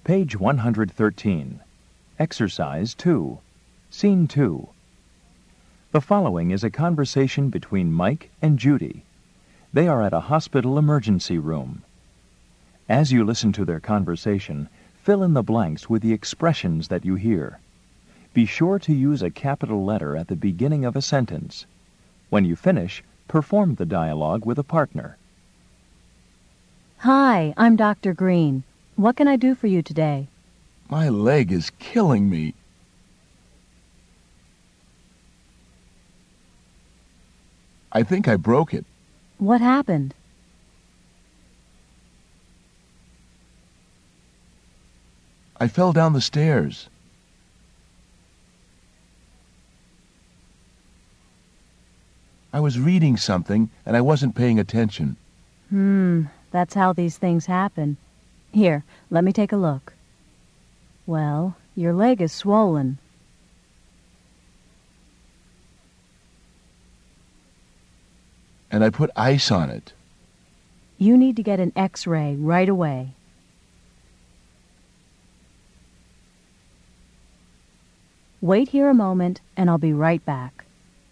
Page 113. Exercise 2. Scene 2. The following is a conversation between Mike and Judy. They are at a hospital emergency room. As you listen to their conversation, fill in the blanks with the expressions that you hear. Be sure to use a capital letter at the beginning of a sentence. When you finish, perform the dialogue with a partner. Hi, I'm Dr. Green. What can I do for you today? My leg is killing me. I think I broke it. What happened? I fell down the stairs. I was reading something and I wasn't paying attention. That's how these things happen. Here, let me take a look. Well, your leg is swollen. And I put ice on it. You need to get an X-ray right away. Wait here a moment, and I'll be right back.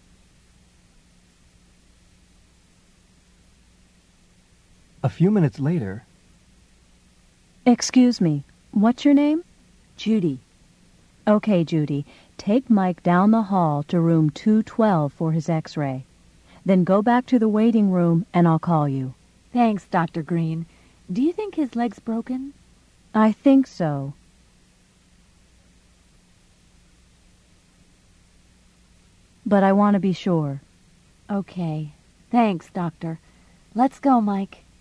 A few minutes later. Excuse me, what's your name? Judy. Okay, Judy, take Mike down the hall to room 212 for his X-ray. Then go back to the waiting room and I'll call you. Thanks, Dr. Green. Do you think his leg's broken? I think so. But I want to be sure. Okay. Thanks, Doctor. Let's go, Mike.